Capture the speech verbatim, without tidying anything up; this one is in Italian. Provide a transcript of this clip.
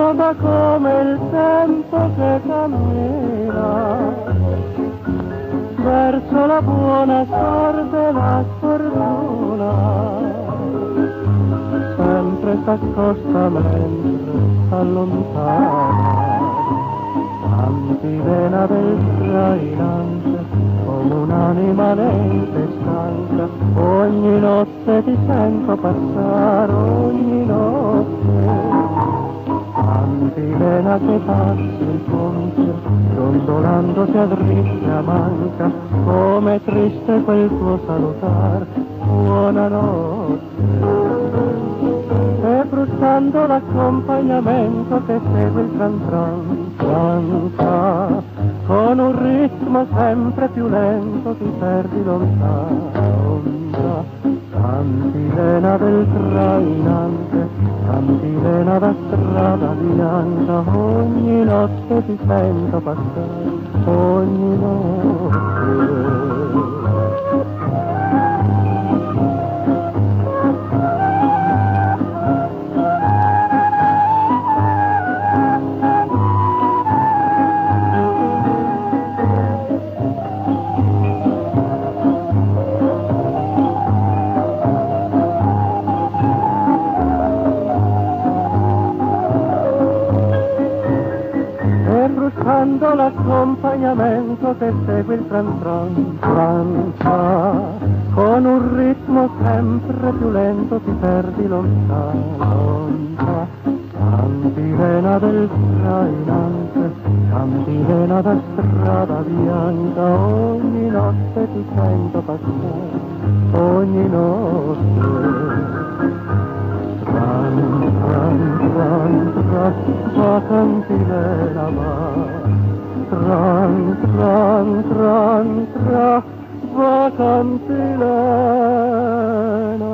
nuova come il tempo che cammina verso la buona sorte e la sfortuna, sempre s'accosta mentre s'allontana, antivena del trainante, come un'anima lenta e stanca. Ogni notte ti sento passare, ogni notte, antivena che passi il ponte, dondolandosi a dritta manca, come triste quel tuo salutar, buonanotte. E frustando l'accompagnamento che segue il tran tran, canta, con un ritmo sempre più lento ti perdi lontano, cantilena del trainante, cantilena da strada bianca, ogni notte ti sento passare, ogni notte. Quando l'accompagnamento che segue il tran tran, tran, con un ritmo sempre più lento ti perdi lontano, cantilena del trainante, cantilena da strada bianca, ogni notte ti sento passare, ogni notte. Tran, tran, tran, tran, va cantilena va, tran, tran, tran, tran, va cantilena.